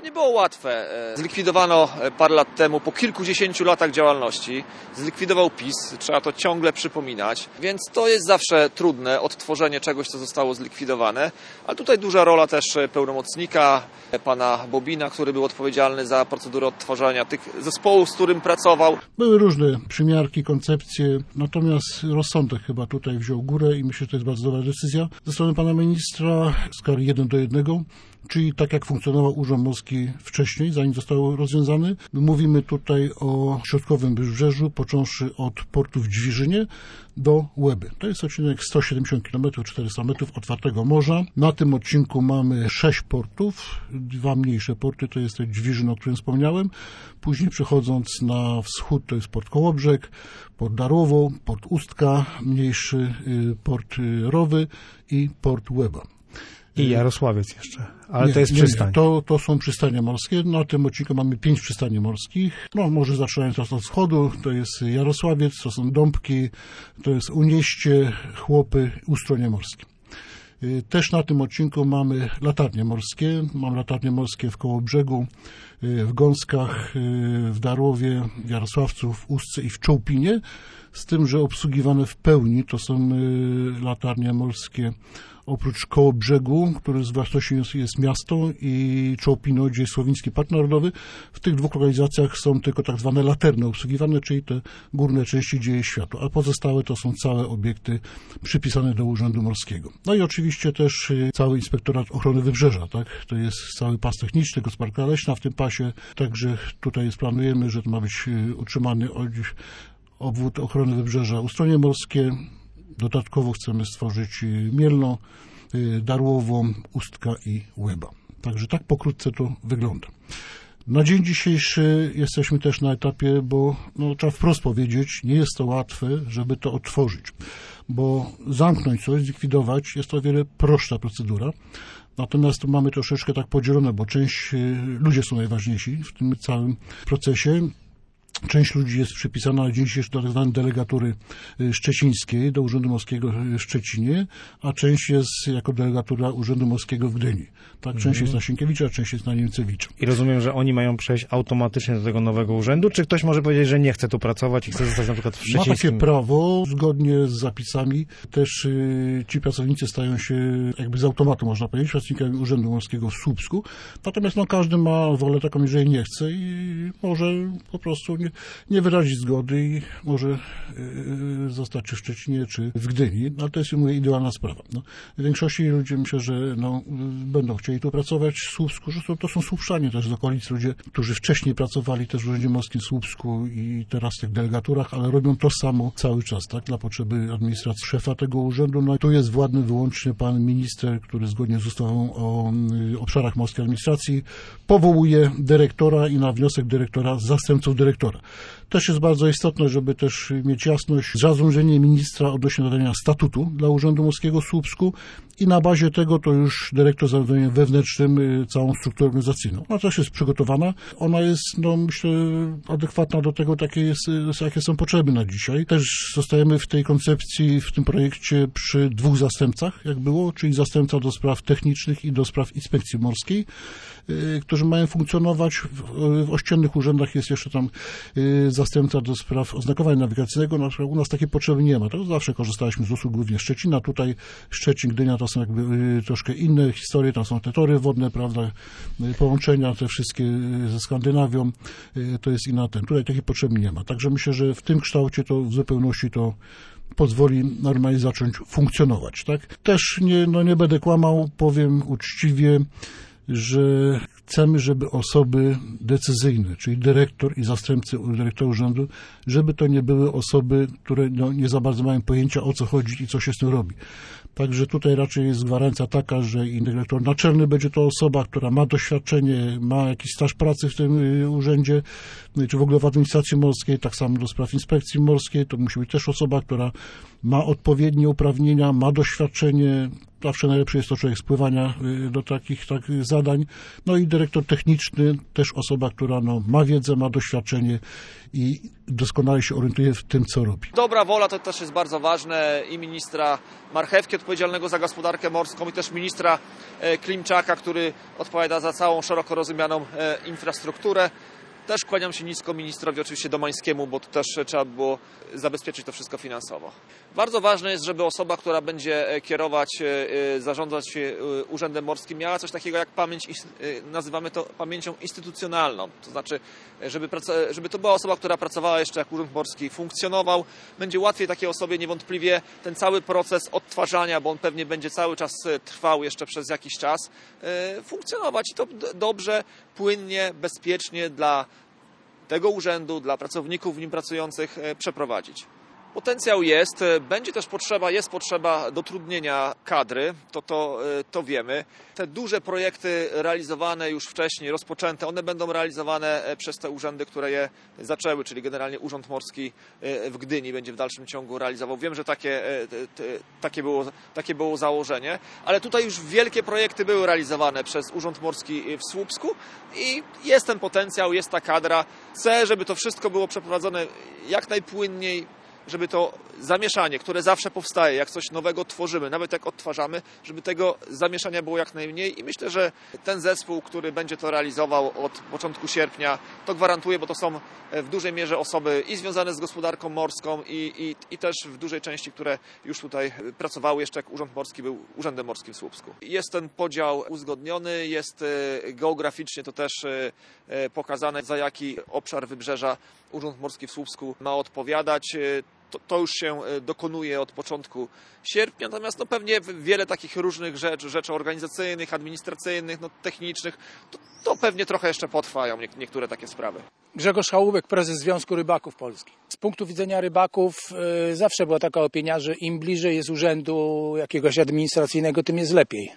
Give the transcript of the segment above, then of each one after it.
nie było łatwe. Zlikwidowano parę lat temu, po kilkudziesięciu latach działalności, zlikwidował PiS, trzeba to ciągle przypominać, więc to jest zawsze trudne, odtworzenie czegoś, co zostało zlikwidowane, ale tutaj duża rola też pełnomocnika, pana Bobina, który był odpowiedzialny za procedurę odtwarzania tych zespołów, z którym pracował. Były różne przymiarki, koncepcje, natomiast rozsądek chyba tutaj wziął górę i myślę, że to jest bardzo dobra decyzja ze strony pana ministra w skali 1:1. Czyli tak jak funkcjonował Urząd Morski wcześniej, zanim został rozwiązany. Mówimy tutaj o środkowym wybrzeżu, począwszy od portu w Dźwiżynie do Łeby. To jest odcinek 170 km, 400 metrów otwartego morza. Na tym odcinku mamy 6 portów, 2 mniejsze porty, to jest Dźwiżyn, o którym wspomniałem. Później przechodząc na wschód, to jest port Kołobrzeg, port Darłowo, port Ustka, mniejszy port Rowy i port Łeba. I Jarosławiec jeszcze, ale to jest przystań. To są przystanie morskie. Na tym odcinku mamy 5 przystani morskich. Może zaczynając od wschodu, to jest Jarosławiec, to są Dąbki, to jest Unieście, Chłopy, Ustronie morskie. Też na tym odcinku mamy latarnie morskie. Mam latarnie morskie w Kołobrzegu, w Gąskach, w Darłowie, w Jarosławcu, w Ustce i w Czołpinie. Z tym, że obsługiwane w pełni to są latarnie morskie oprócz Kołobrzegu, który z własnością jest miasto, i Czołpino, gdzie jest Słowiński Park Narodowy. W tych dwóch lokalizacjach są tylko tak zwane laterny obsługiwane, czyli te górne części, gdzie jest światło, a pozostałe to są całe obiekty przypisane do Urzędu Morskiego. No i oczywiście też cały Inspektorat Ochrony Wybrzeża, tak? To jest cały pas techniczny, gospodarka leśna w tym pasie, także tutaj planujemy, że to ma być utrzymany obwód ochrony wybrzeża Ustronie morskie. Dodatkowo chcemy stworzyć Mielno, Darłowo, Ustka i Łeba. Także tak pokrótce to wygląda. Na dzień dzisiejszy jesteśmy też na etapie, bo trzeba wprost powiedzieć, nie jest to łatwe, żeby to otworzyć, bo zamknąć coś, zlikwidować jest to o wiele prostsza procedura. Natomiast tu mamy troszeczkę tak podzielone, bo ludzie są najważniejsi w tym całym procesie. Część ludzi jest przypisana na dzień dzisiejszy do tzw. delegatury szczecińskiej, do Urzędu Morskiego w Szczecinie, a część jest jako delegatura Urzędu Morskiego w Gdyni. Tak, część jest na Sienkiewicza, część jest na Niemcewicza. I rozumiem, że oni mają przejść automatycznie do tego nowego urzędu, czy ktoś może powiedzieć, że nie chce tu pracować i chce zostać na przykład w Szczecińskim? Ma takie prawo, zgodnie z zapisami. Też ci pracownicy stają się jakby z automatu, można powiedzieć, pracownikami Urzędu Morskiego w Słupsku. Natomiast każdy ma wolę taką, jeżeli nie chce i może po prostu nie wyrazić zgody i może zostać czy w Szczecinie, czy w Gdyni. Ale to jest, mówię, idealna sprawa. W większości ludzi myślę, że będą chcieli tu pracować w Słupsku, że to są Słupszanie też z okolic, ludzie, którzy wcześniej pracowali też w Urzędzie Morskim w Słupsku i teraz w tych delegaturach, ale robią to samo cały czas, tak, dla potrzeby administracji szefa tego urzędu. No i tu jest władny wyłącznie pan minister, który zgodnie z ustawą o obszarach morskiej administracji powołuje dyrektora i na wniosek dyrektora zastępców dyrektora. Też jest bardzo istotne, żeby też mieć jasność, zarządzenie ministra odnośnie nadania statutu dla Urzędu Morskiego w Słupsku i na bazie tego to już dyrektor zarządzania wewnętrznym całą strukturę organizacyjną. Ona też jest przygotowana. Ona jest, myślę, adekwatna do tego, jakie są potrzeby na dzisiaj. Też zostajemy w tej koncepcji, w tym projekcie przy 2 zastępcach, jak było, czyli zastępca do spraw technicznych i do spraw inspekcji morskiej, którzy mają funkcjonować. W ościennych urzędach jest jeszcze tam zastępca do spraw oznakowania nawigacyjnego. Na przykład u nas takiej potrzeby nie ma. To zawsze korzystaliśmy z usług głównie Szczecina. Tutaj Szczecin, Gdynia to są jakby troszkę inne historie. Tam są te tory wodne, prawda, połączenia te wszystkie ze Skandynawią. To jest inna ten. Tutaj takiej potrzeby nie ma. Także myślę, że w tym kształcie to w zupełności to pozwoli normalnie zacząć funkcjonować. Tak? Też nie będę kłamał, powiem uczciwie, że chcemy, żeby osoby decyzyjne, czyli dyrektor i zastępcy dyrektora urzędu, żeby to nie były osoby, które nie za bardzo mają pojęcia, o co chodzi i co się z tym robi. Także tutaj raczej jest gwarancja taka, że i dyrektor naczelny będzie to osoba, która ma doświadczenie, ma jakiś staż pracy w tym urzędzie, czy w ogóle w administracji morskiej, tak samo do spraw inspekcji morskiej, to musi być też osoba, która ma odpowiednie uprawnienia, ma doświadczenie. Zawsze najlepsze jest to człowiek z pływania do takich zadań. No i dyrektor techniczny, też osoba, która ma wiedzę, ma doświadczenie i doskonale się orientuje w tym, co robi. Dobra wola to też jest bardzo ważne i ministra Marchewki odpowiedzialnego za gospodarkę morską i też ministra Klimczaka, który odpowiada za całą szeroko rozumianą infrastrukturę. Też kłaniam się nisko ministrowi oczywiście Domańskiemu, bo tu też trzeba było zabezpieczyć to wszystko finansowo. Bardzo ważne jest, żeby osoba, która będzie kierować, zarządzać Urzędem Morskim, miała coś takiego jak pamięć, nazywamy to pamięcią instytucjonalną. To znaczy, żeby to była osoba, która pracowała jeszcze jak Urząd Morski funkcjonował. Będzie łatwiej takiej osobie niewątpliwie ten cały proces odtwarzania, bo on pewnie będzie cały czas trwał jeszcze przez jakiś czas, funkcjonować i to dobrze, płynnie, bezpiecznie dla tego urzędu, dla pracowników w nim pracujących przeprowadzić. Potencjał jest, będzie też potrzeba dotrudnienia kadry, to wiemy. Te duże projekty realizowane już wcześniej, rozpoczęte, one będą realizowane przez te urzędy, które je zaczęły, czyli generalnie Urząd Morski w Gdyni będzie w dalszym ciągu realizował. Wiem, że takie było założenie, ale tutaj już wielkie projekty były realizowane przez Urząd Morski w Słupsku i jest ten potencjał, jest ta kadra. Chcę, żeby to wszystko było przeprowadzone jak najpłynniej, żeby to zamieszanie, które zawsze powstaje, jak coś nowego tworzymy, nawet jak odtwarzamy, żeby tego zamieszania było jak najmniej i myślę, że ten zespół, który będzie to realizował od początku sierpnia, to gwarantuje, bo to są w dużej mierze osoby i związane z gospodarką morską i też w dużej części, które już tutaj pracowały jeszcze jak Urząd Morski był Urzędem Morskim w Słupsku. Jest ten podział uzgodniony, jest geograficznie to też pokazane, za jaki obszar wybrzeża Urząd Morski w Słupsku ma odpowiadać. To już się dokonuje od początku sierpnia, natomiast pewnie wiele takich różnych rzeczy organizacyjnych, administracyjnych, technicznych, to pewnie trochę jeszcze potrwają niektóre takie sprawy. Grzegorz Chałubek, prezes Związku Rybaków Polskich. Z punktu widzenia rybaków zawsze była taka opinia, że im bliżej jest urzędu jakiegoś administracyjnego, tym jest lepiej.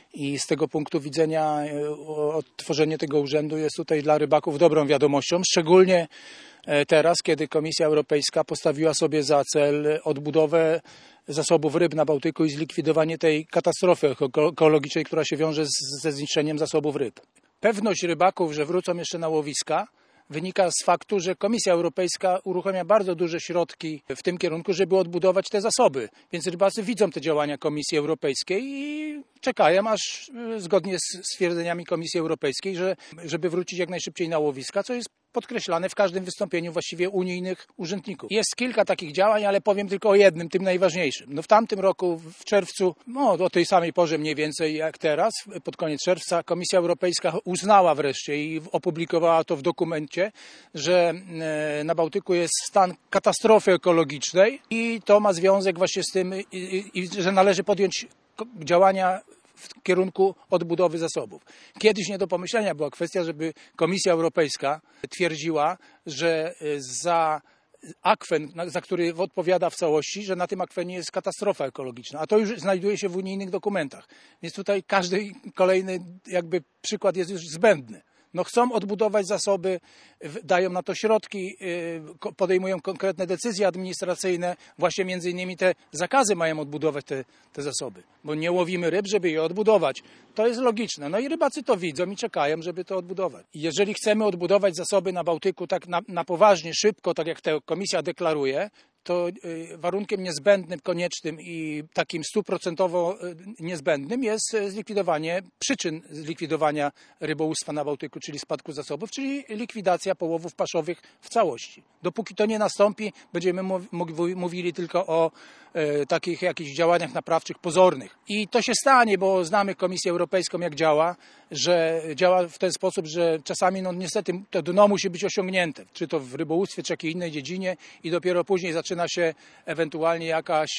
I z tego punktu widzenia odtworzenie tego urzędu jest tutaj dla rybaków dobrą wiadomością, szczególnie teraz, kiedy Komisja Europejska postawiła sobie za cel odbudowę zasobów ryb na Bałtyku i zlikwidowanie tej katastrofy ekologicznej, która się wiąże ze zniszczeniem zasobów ryb. Pewność rybaków, że wrócą jeszcze na łowiska, wynika z faktu, że Komisja Europejska uruchamia bardzo duże środki w tym kierunku, żeby odbudować te zasoby. Więc rybacy widzą te działania Komisji Europejskiej i czekają, aż zgodnie z stwierdzeniami Komisji Europejskiej, żeby wrócić jak najszybciej na łowiska, co jest podkreślane w każdym wystąpieniu właściwie unijnych urzędników. Jest kilka takich działań, ale powiem tylko o jednym, tym najważniejszym. W tamtym roku, w czerwcu, o tej samej porze mniej więcej jak teraz, pod koniec czerwca, Komisja Europejska uznała wreszcie i opublikowała to w dokumencie, że na Bałtyku jest stan katastrofy ekologicznej i to ma związek właśnie z tym, że należy podjąć działania w kierunku odbudowy zasobów. Kiedyś nie do pomyślenia była kwestia, żeby Komisja Europejska twierdziła, że za akwen, za który odpowiada w całości, że na tym akwenie jest katastrofa ekologiczna, a to już znajduje się w unijnych dokumentach. Więc tutaj każdy kolejny jakby przykład jest już zbędny. Chcą odbudować zasoby, dają na to środki, podejmują konkretne decyzje administracyjne, właśnie między innymi te zakazy mają odbudować te zasoby, bo nie łowimy ryb, żeby je odbudować. To jest logiczne. I rybacy to widzą i czekają, żeby to odbudować. I jeżeli chcemy odbudować zasoby na Bałtyku tak na poważnie, szybko, tak jak ta komisja deklaruje, to warunkiem niezbędnym, koniecznym i takim 100% niezbędnym jest zlikwidowanie przyczyn zlikwidowania rybołówstwa na Bałtyku, czyli spadku zasobów, czyli likwidacja połowów paszowych w całości. Dopóki to nie nastąpi, będziemy mówili tylko o takich jakichś działaniach naprawczych pozornych. I to się stanie, bo znamy Komisję Europejską, jak działa, że działa w ten sposób, że czasami niestety to dno musi być osiągnięte, czy to w rybołówstwie, czy jakiej innej dziedzinie i dopiero później zaczyna się ewentualnie jakaś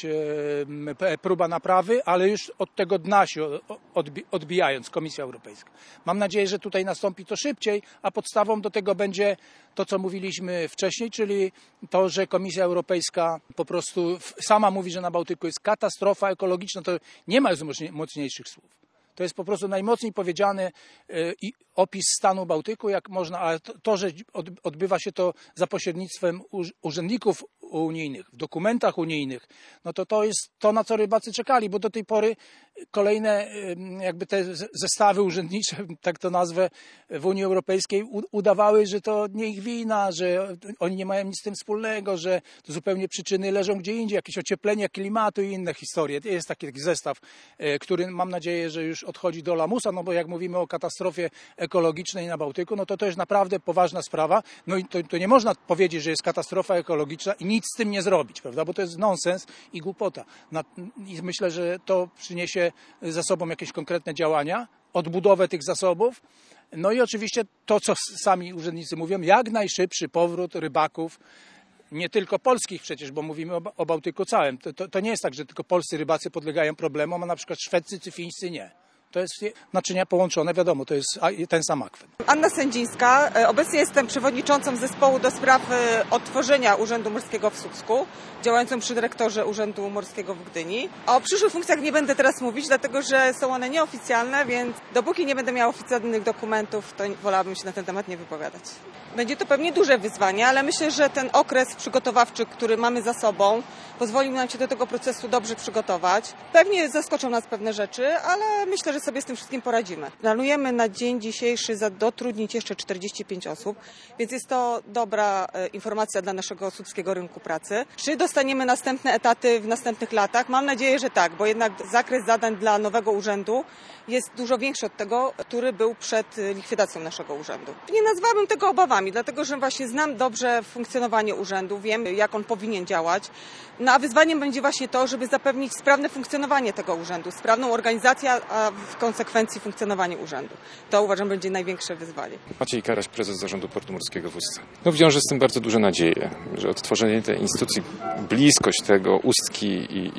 próba naprawy, ale już od tego dna się odbijając Komisja Europejska. Mam nadzieję, że tutaj nastąpi to szybciej, a podstawą do tego będzie to, co mówiliśmy wcześniej, czyli to, że Komisja Europejska po prostu sama mówi, że na Bałtyku jest katastrofa ekologiczna, to nie ma już mocniejszych słów. To jest po prostu najmocniej powiedziany opis stanu Bałtyku, jak można, ale to, że odbywa się to za pośrednictwem urzędników unijnych, w dokumentach unijnych, no to jest to, na co rybacy czekali, bo do tej pory kolejne jakby te zestawy urzędnicze, tak to nazwę, w Unii Europejskiej udawały, że to nie ich wina, że oni nie mają nic z tym wspólnego, że to zupełnie przyczyny leżą gdzie indziej, jakieś ocieplenie klimatu i inne historie. Jest taki zestaw, który mam nadzieję, że już odchodzi do lamusa, no bo jak mówimy o katastrofie ekologicznej na Bałtyku, no to jest naprawdę poważna sprawa. No i to nie można powiedzieć, że jest katastrofa ekologiczna i nic z tym nie zrobić, prawda? Bo to jest nonsens i głupota. I myślę, że to przyniesie za sobą jakieś konkretne działania, odbudowę tych zasobów. No i oczywiście to, co sami urzędnicy mówią, jak najszybszy powrót rybaków, nie tylko polskich przecież, bo mówimy o Bałtyku całym. To nie jest tak, że tylko polscy rybacy podlegają problemom, a na przykład szwedzcy czy fińscy nie. To jest naczynia połączone, wiadomo, to jest ten sam akwen. Anna Sędzińska, obecnie jestem przewodniczącą zespołu do spraw odtworzenia Urzędu Morskiego w Słupsku, działającą przy dyrektorze Urzędu Morskiego w Gdyni. A o przyszłych funkcjach nie będę teraz mówić, dlatego że są one nieoficjalne, więc dopóki nie będę miała oficjalnych dokumentów, to wolałabym się na ten temat nie wypowiadać. Będzie to pewnie duże wyzwanie, ale myślę, że ten okres przygotowawczy, który mamy za sobą, pozwoli nam się do tego procesu dobrze przygotować. Pewnie zaskoczą nas pewne rzeczy, ale myślę, że sobie z tym wszystkim poradzimy. Planujemy na dzień dzisiejszy dotrudnić jeszcze 45 osób, więc jest to dobra informacja dla naszego słupskiego rynku pracy. Czy dostaniemy następne etaty w następnych latach? Mam nadzieję, że tak, bo jednak zakres zadań dla nowego urzędu jest dużo większy od tego, który był przed likwidacją naszego urzędu. Nie nazwałabym tego obawami, dlatego że właśnie znam dobrze funkcjonowanie urzędu, wiem, jak on powinien działać. No a wyzwaniem będzie właśnie to, żeby zapewnić sprawne funkcjonowanie tego urzędu, sprawną organizację, a w konsekwencji funkcjonowanie urzędu. To uważam będzie największe wyzwanie. Maciej Karaś, prezes Zarządu Portu Morskiego w Ustce.Wiążę z tym bardzo duże nadzieje, że odtworzenie tej instytucji, bliskość tego Ustki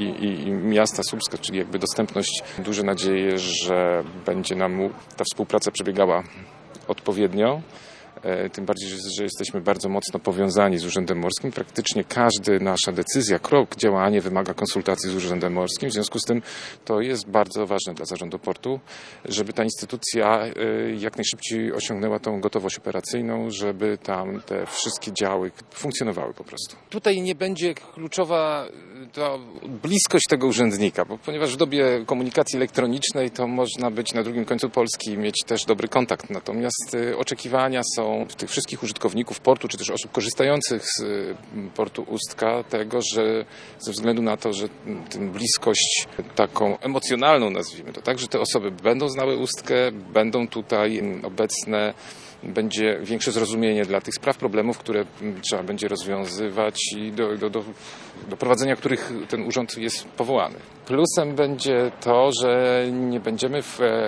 i miasta Słupska, czyli jakby dostępność, duże nadzieje, że będzie nam ta współpraca przebiegała odpowiednio. Tym bardziej, że jesteśmy bardzo mocno powiązani z Urzędem Morskim. Praktycznie każda nasza decyzja, krok, działanie wymaga konsultacji z Urzędem Morskim. W związku z tym to jest bardzo ważne dla Zarządu Portu, żeby ta instytucja jak najszybciej osiągnęła tą gotowość operacyjną, żeby tam te wszystkie działy funkcjonowały po prostu. Tutaj nie będzie kluczowa ta bliskość tego urzędnika, bo ponieważ w dobie komunikacji elektronicznej to można być na drugim końcu Polski i mieć też dobry kontakt. Natomiast oczekiwania są tych wszystkich użytkowników portu, czy też osób korzystających z portu Ustka, tego, że ze względu na to, że tę bliskość taką emocjonalną, nazwijmy to tak, że te osoby będą znały Ustkę, będą tutaj obecne, będzie większe zrozumienie dla tych spraw, problemów, które trzeba będzie rozwiązywać i do prowadzenia których ten urząd jest powołany. Plusem będzie to, że nie będziemy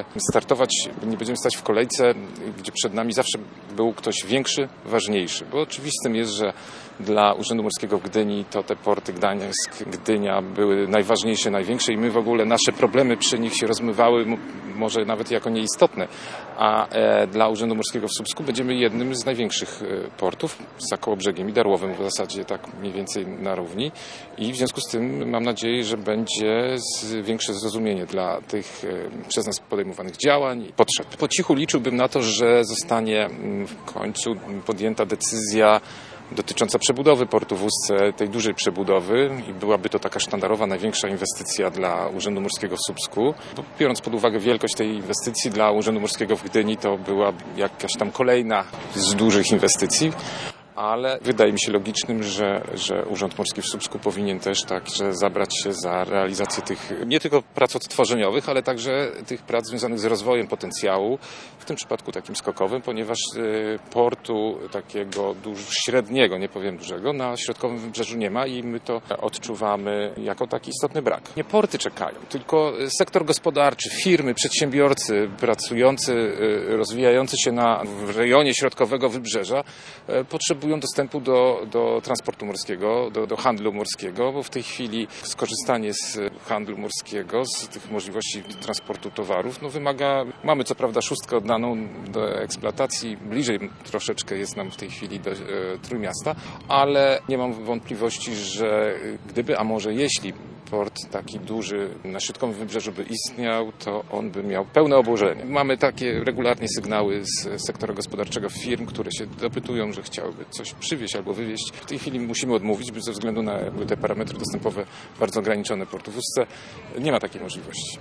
stać w kolejce, gdzie przed nami zawsze był ktoś większy, ważniejszy, bo oczywistym jest, że dla Urzędu Morskiego w Gdyni to te porty Gdańsk, Gdynia były najważniejsze, największe i my w ogóle nasze problemy przy nich się rozmywały, może nawet jako nieistotne, a dla Urzędu Morskiego w Słupsku będziemy jednym z największych portów za Kołobrzegiem i Darłowem, w zasadzie tak mniej więcej na równi i w związku z tym mam nadzieję, że będzie większe zrozumienie dla tych przez nas podejmowanych działań i potrzeb. Po cichu liczyłbym na to, że zostanie w końcu podjęta decyzja dotycząca przebudowy portu w Ustce, tej dużej przebudowy i byłaby to taka sztandarowa, największa inwestycja dla Urzędu Morskiego w Słupsku. Bo biorąc pod uwagę wielkość tej inwestycji dla Urzędu Morskiego w Gdyni, to była jakaś tam kolejna z dużych inwestycji. Ale wydaje mi się logicznym, że Urząd Morski w Słupsku powinien też także zabrać się za realizację tych nie tylko prac odtworzeniowych, ale także tych prac związanych z rozwojem potencjału, w tym przypadku takim skokowym, ponieważ portu takiego średniego, nie powiem dużego, na środkowym wybrzeżu nie ma i my to odczuwamy jako taki istotny brak. Nie porty czekają, tylko sektor gospodarczy, firmy, przedsiębiorcy pracujący, rozwijający się w rejonie środkowego wybrzeża potrzebują dostępu do transportu morskiego, do handlu morskiego, bo w tej chwili skorzystanie z handlu morskiego, z tych możliwości transportu towarów, mamy co prawda szóstkę oddaną do eksploatacji, bliżej troszeczkę jest nam w tej chwili do Trójmiasta, ale nie mam wątpliwości, że gdyby, a może jeśli port taki duży na środkowym wybrzeżu by istniał, to on by miał pełne obłożenie. Mamy takie regularnie sygnały z sektora gospodarczego firm, które się dopytują, że chciałyby coś przywieźć albo wywieźć. W tej chwili musimy odmówić, ze względu na te parametry dostępowe bardzo ograniczone portu w Ustce. Nie ma takiej możliwości.